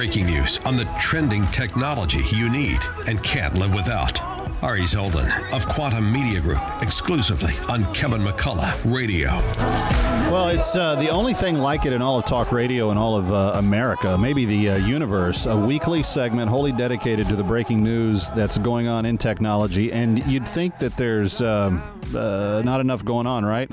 breaking news on the trending technology you need and can't live without. Ari Zoldan of Quantum Media Group, exclusively on Kevin McCullough Radio. Well, it's the only thing like it in all of talk radio in all of America, maybe the universe, a weekly segment wholly dedicated to the breaking news that's going on in technology. And you'd think that there's not enough going on, right?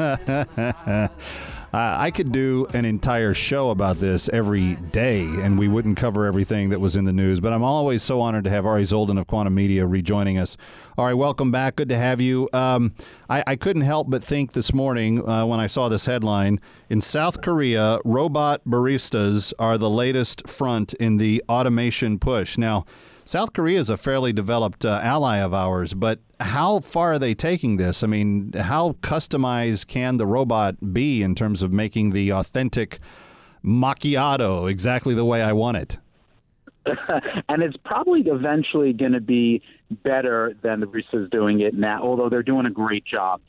I could do an entire show about this every day, and we wouldn't cover everything that was in the news. But I'm always so honored to have Ari Zoldan of Quantum Media rejoining us. Ari, welcome back. Good to have you. I couldn't help but think this morning when I saw this headline, in South Korea, robot baristas are the latest front in the automation push. Now, South Korea is a fairly developed ally of ours, but how far are they taking this? I mean, how customized can the robot be in terms of making the authentic macchiato exactly the way I want it? And it's probably eventually going to be better than the baristas doing it now, although they're doing a great job.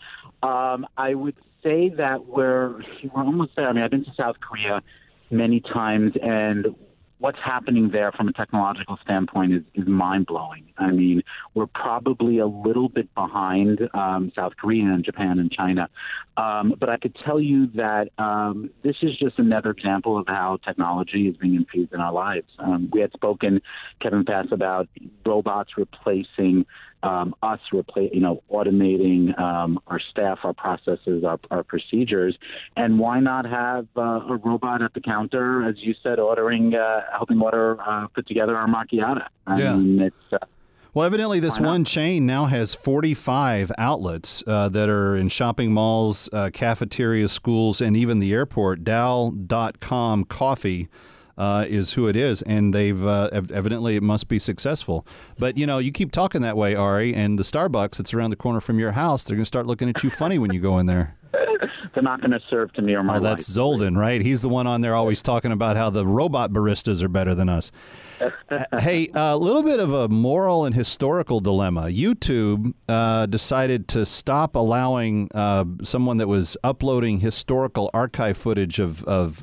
I would say that we're almost there. I mean, I've been to South Korea many times, and what's happening there from a technological standpoint is mind-blowing. I mean, we're probably a little bit behind South Korea and Japan and China. But I could tell you that this is just another example of how technology is being infused in our lives. We had spoken, Kevin Pass, about robots replacing us, automating our staff, our processes, our procedures. And why not have a robot at the counter, as you said, helping order, put together our macchiato? I mean, it's... Well, evidently this one chain now has 45 outlets that are in shopping malls, cafeterias, schools, and even the airport. Dal.com Coffee is who it is, and they've evidently it must be successful. But, you keep talking that way, Ari, and the Starbucks that's around the corner from your house, they're going to start looking at you funny when you go in there. They're not going to serve to me or my wife. That's Zoldan, right? He's the one on there always talking about how the robot baristas are better than us. Hey, a little bit of a moral and historical dilemma. YouTube decided to stop allowing someone that was uploading historical archive footage of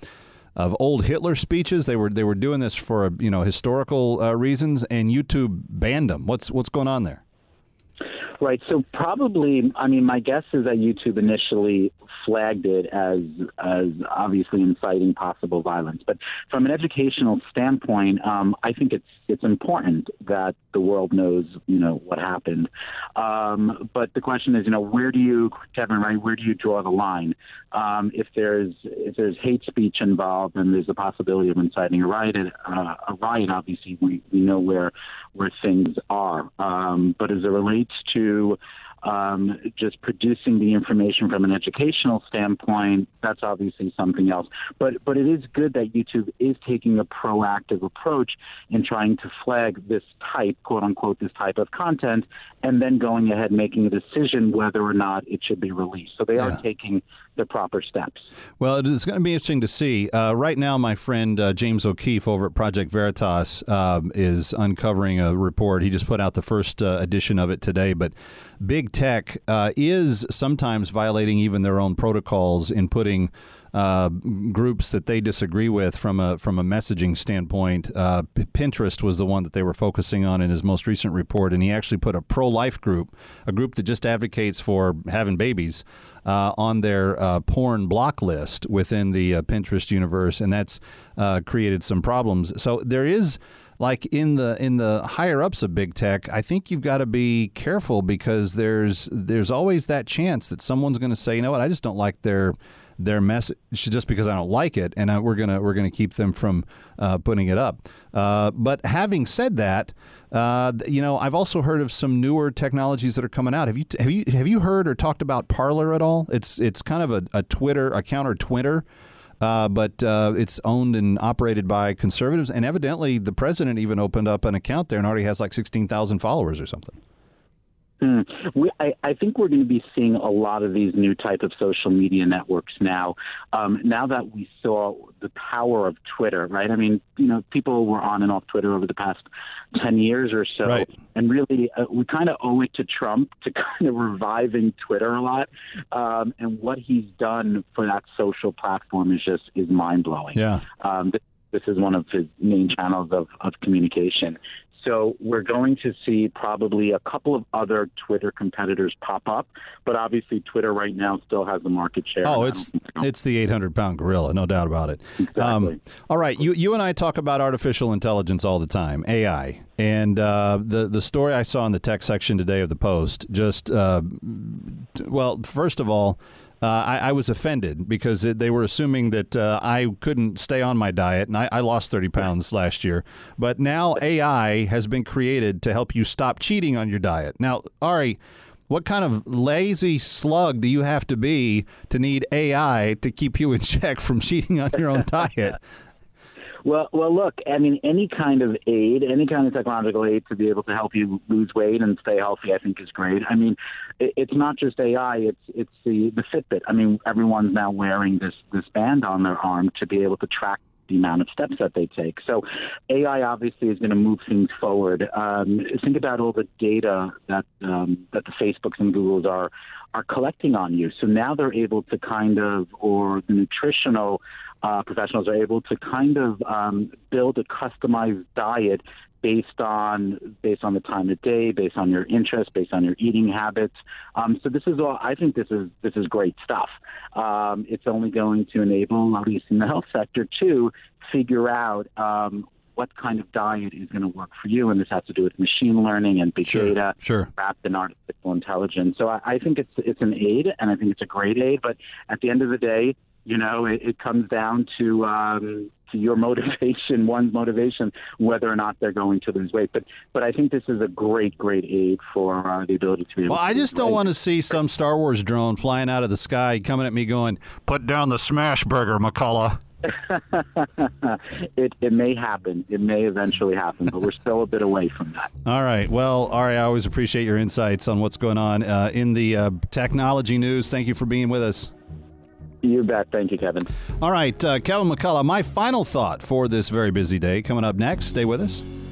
old Hitler speeches. They were doing this for historical reasons, and YouTube banned them. What's going on there? Right. So probably, I mean, my guess is that YouTube initially flagged it as obviously inciting possible violence. But from an educational standpoint, I think it's important that the world knows, what happened. But the question is, where do you, Kevin, right? Where do you draw the line? If there's hate speech involved and there's a possibility of inciting a riot, obviously we know where things are. But as it relates to just producing the information from an educational standpoint, that's obviously something else. But it is good that YouTube is taking a proactive approach in trying to flag this type, quote unquote, this type of content, and then going ahead and making a decision whether or not it should be released. So they are taking the proper steps. Well, it's going to be interesting to see. Right now, my friend James O'Keefe over at Project Veritas is uncovering a report. He just put out the first edition of it today, but big tech is sometimes violating even their own protocols in putting groups that they disagree with from a messaging standpoint. Pinterest was the one that they were focusing on in his most recent report, and he actually put a pro-life group, a group that just advocates for having babies, on their porn block list within the Pinterest universe, and that's created some problems. So there is, like in the higher ups of big tech, I think you've got to be careful because there's always that chance that someone's going to say, you know what, I just don't like their message just because I don't like it, and we're gonna keep them from putting it up. But having said that, I've also heard of some newer technologies that are coming out. Have you heard or talked about Parler at all? It's kind of a counter Twitter. But it's owned and operated by conservatives, and evidently the president even opened up an account there and already has like 16,000 followers or something. I think we're going to be seeing a lot of these new type of social media networks now. Now that we saw the power of Twitter, right? I mean, people were on and off Twitter over the past 10 years or so. Right. And really, we kind of owe it to Trump to kind of reviving Twitter a lot. And what he's done for that social platform is mind-blowing. Yeah. This is one of his main channels of communication. So we're going to see probably a couple of other Twitter competitors pop up, but obviously Twitter right now still has the market share. Oh, it's the 800-pound gorilla, no doubt about it. Exactly. All right, you and I talk about artificial intelligence all the time, AI, and the story I saw in the tech section today of the Post just, well, first of all, I was offended because they were assuming that I couldn't stay on my diet, and I lost 30 pounds last year. But now AI has been created to help you stop cheating on your diet. Now, Ari, what kind of lazy slug do you have to be to need AI to keep you in check from cheating on your own diet? Well, look, I mean, any kind of aid, any kind of technological aid to be able to help you lose weight and stay healthy, I think is great. I mean, it's not just AI, it's the Fitbit. I mean, everyone's now wearing this band on their arm to be able to track the amount of steps that they take. So AI obviously is going to move things forward. Think about all the data that the Facebooks and Googles are collecting on you. So now they're able to or the nutritional professionals are able to build a customized diet based on the time of day, based on your interests, based on your eating habits. So this is all. I think this is great stuff. It's only going to enable, at least in the health sector, to figure out what kind of diet is going to work for you, and this has to do with machine learning and big data, wrapped in artificial intelligence. So I think it's an aid, and I think it's a great aid. But at the end of the day, it comes down to your motivation, one's motivation, whether or not they're going to lose weight. But I think this is a great aid for the ability to be able to lose weight. I just don't want to see some Star Wars drone flying out of the sky coming at me going, "Put down the smash burger, McCullough." It may happen. It may eventually happen, but we're still a bit away from that. All right. Well, Ari, I always appreciate your insights on what's going on in the technology news. Thank you for being with us. You bet. Thank you, Kevin. All right, Kevin McCullough, my final thought for this very busy day coming up next. Stay with us.